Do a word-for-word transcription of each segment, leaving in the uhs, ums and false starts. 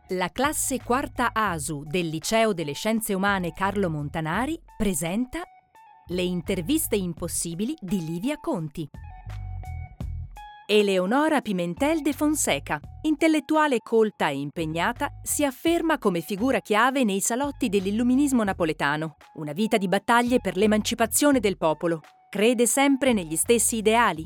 La classe quarta A S U del Liceo delle Scienze Umane Carlo Montanari presenta Le interviste impossibili di Livia Conti. Eleonora Pimentel de Fonseca, intellettuale colta e impegnata, si afferma come figura chiave nei salotti dell'illuminismo napoletano. Una vita di battaglie per l'emancipazione del popolo. Crede sempre negli stessi ideali.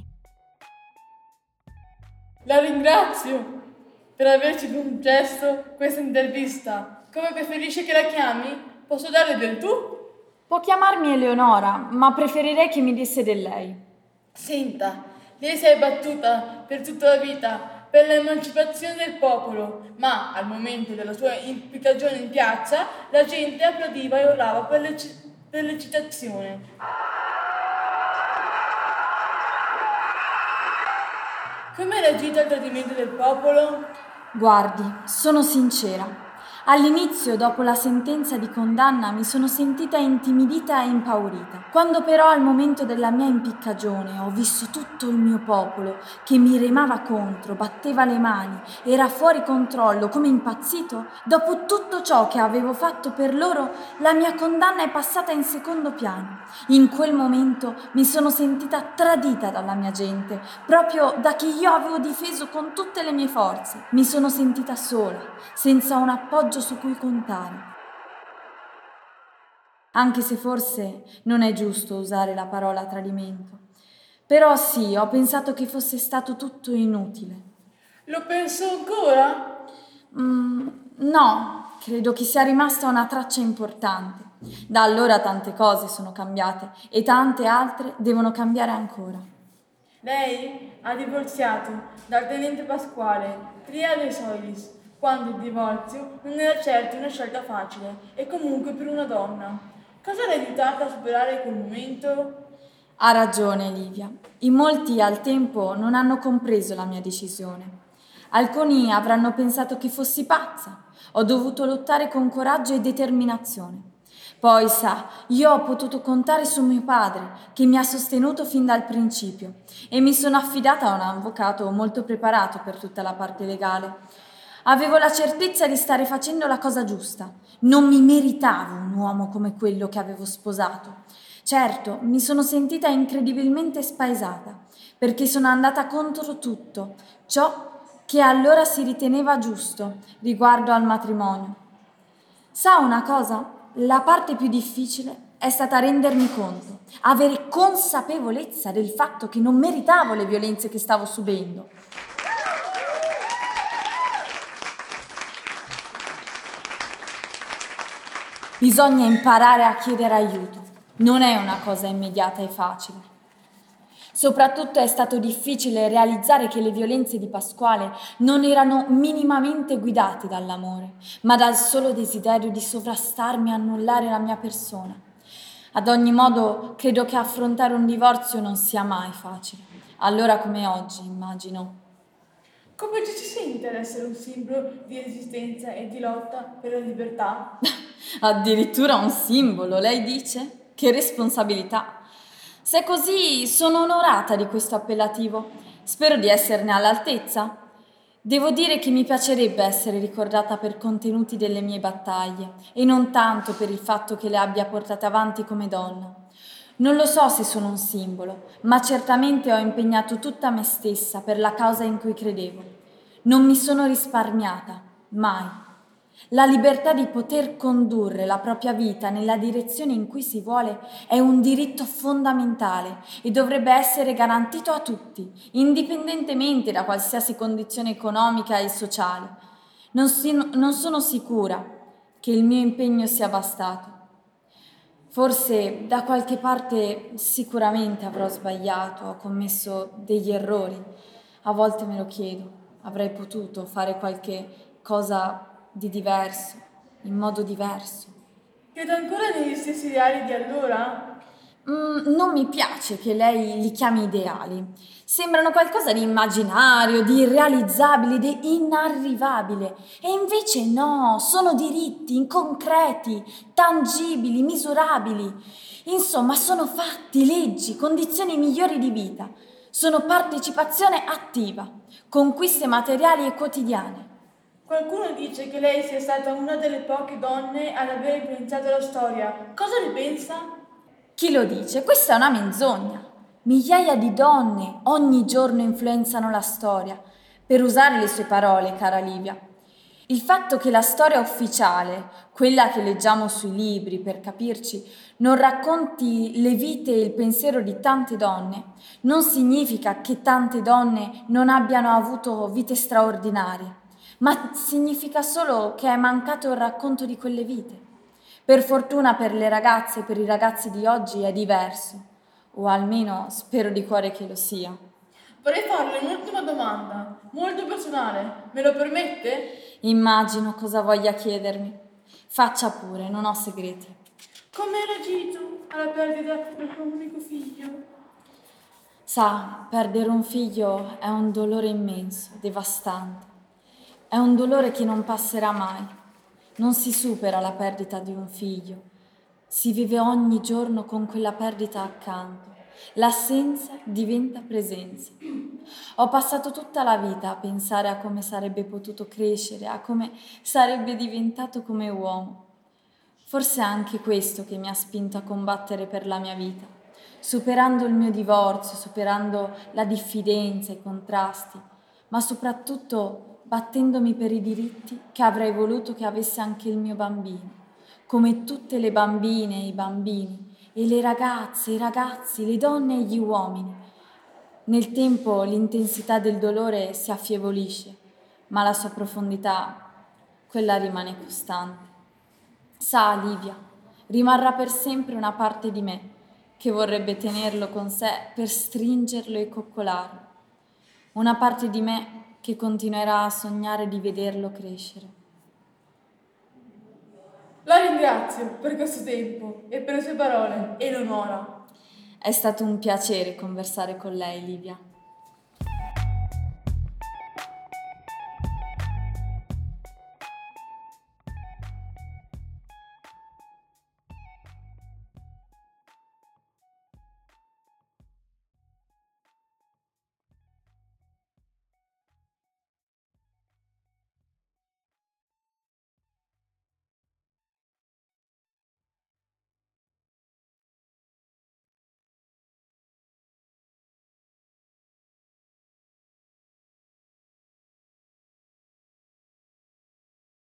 La ringrazio per averci concesso questa intervista. Come preferisce che la chiami? Posso darle del tu? Può chiamarmi Eleonora, ma preferirei che mi disse del lei. Senta, lei si è battuta per tutta la vita per l'emancipazione del popolo, ma al momento della sua impiccagione in piazza la gente applaudiva e urlava per, l'ec- per l'eccitazione. Come ha reagito al tradimento del popolo? Guardi, sono sincera. All'inizio, dopo la sentenza di condanna, mi sono sentita intimidita e impaurita. Quando però al momento della mia impiccagione ho visto tutto il mio popolo che mi remava contro, batteva le mani, era fuori controllo, come impazzito, dopo tutto ciò che avevo fatto per loro, la mia condanna è passata in secondo piano. In quel momento mi sono sentita tradita dalla mia gente, proprio da chi io avevo difeso con tutte le mie forze. Mi sono sentita sola, senza un appoggio su cui contare. Anche se forse non è giusto usare la parola tradimento. Però sì, ho pensato che fosse stato tutto inutile. Lo penso ancora? Mm, no, credo che sia rimasta una traccia importante. Da allora tante cose sono cambiate e tante altre devono cambiare ancora. Lei ha divorziato dal tenente Pasquale, Tria de Solis, quando il divorzio non era certo una scelta facile e comunque per una donna. Cosa l'ha aiutata a superare quel momento? Ha ragione, Livia. In molti al tempo non hanno compreso la mia decisione. Alcuni avranno pensato che fossi pazza. Ho dovuto lottare con coraggio e determinazione. Poi, sa, io ho potuto contare su mio padre, che mi ha sostenuto fin dal principio, e mi sono affidata a un avvocato molto preparato per tutta la parte legale. Avevo la certezza di stare facendo la cosa giusta. Non mi meritavo un uomo come quello che avevo sposato. Certo, mi sono sentita incredibilmente spaesata, perché sono andata contro tutto, ciò che allora si riteneva giusto riguardo al matrimonio. Sa una cosa? La parte più difficile è stata rendermi conto, avere consapevolezza del fatto che non meritavo le violenze che stavo subendo. Bisogna imparare a chiedere aiuto. Non è una cosa immediata e facile. Soprattutto è stato difficile realizzare che le violenze di Pasquale non erano minimamente guidate dall'amore, ma dal solo desiderio di sovrastarmi e annullare la mia persona. Ad ogni modo, credo che affrontare un divorzio non sia mai facile. Allora come oggi, immagino. Come ci si sente ad essere un simbolo di resistenza e di lotta per la libertà? Addirittura un simbolo, lei dice? Che responsabilità! Se è così, sono onorata di questo appellativo. Spero di esserne all'altezza. Devo dire che mi piacerebbe essere ricordata per contenuti delle mie battaglie e non tanto per il fatto che le abbia portate avanti come donna. Non lo so se sono un simbolo, ma certamente ho impegnato tutta me stessa per la causa in cui credevo. Non mi sono risparmiata, mai. La libertà di poter condurre la propria vita nella direzione in cui si vuole è un diritto fondamentale e dovrebbe essere garantito a tutti, indipendentemente da qualsiasi condizione economica e sociale. Non, si, non sono sicura che il mio impegno sia bastato. Forse da qualche parte sicuramente avrò sbagliato, ho commesso degli errori. A volte me lo chiedo, avrei potuto fare qualche cosa di diverso, in modo diverso. Crede ancora negli stessi ideali di allora? Mm, non mi piace che lei li chiami ideali. Sembrano qualcosa di immaginario, di irrealizzabile, di inarrivabile. E invece no, sono diritti, concreti, tangibili, misurabili. Insomma, sono fatti, leggi, condizioni migliori di vita. Sono partecipazione attiva, conquiste materiali e quotidiane. Qualcuno dice che lei sia stata una delle poche donne ad aver influenzato la storia. Cosa ne pensa? Chi lo dice? Questa è una menzogna. Migliaia di donne ogni giorno influenzano la storia, per usare le sue parole, cara Livia. Il fatto che la storia ufficiale, quella che leggiamo sui libri per capirci, non racconti le vite e il pensiero di tante donne, non significa che tante donne non abbiano avuto vite straordinarie, ma significa solo che è mancato il racconto di quelle vite. Per fortuna per le ragazze e per i ragazzi di oggi è diverso, o almeno spero di cuore che lo sia. Vorrei farle un'ultima domanda, molto personale. Me lo permette? Immagino cosa voglia chiedermi. Faccia pure, non ho segreti. Come hai reagito alla perdita del tuo unico figlio? Sa, perdere un figlio è un dolore immenso, devastante. È un dolore che non passerà mai. Non si supera la perdita di un figlio. Si vive ogni giorno con quella perdita accanto. L'assenza diventa presenza. Ho passato tutta la vita a pensare a come sarebbe potuto crescere, a come sarebbe diventato come uomo. Forse è anche questo che mi ha spinto a combattere per la mia vita, superando il mio divorzio, superando la diffidenza, i contrasti, ma soprattutto battendomi per i diritti che avrei voluto che avesse anche il mio bambino, come tutte le bambine e i bambini, e le ragazze, i ragazzi, le donne e gli uomini. Nel tempo l'intensità del dolore si affievolisce, ma la sua profondità, quella rimane costante. Sa, Livia, rimarrà per sempre una parte di me che vorrebbe tenerlo con sé per stringerlo e coccolarlo. Una parte di me che continuerà a sognare di vederlo crescere. La ringrazio per questo tempo e per le sue parole, Eleonora. È stato un piacere conversare con lei, Livia.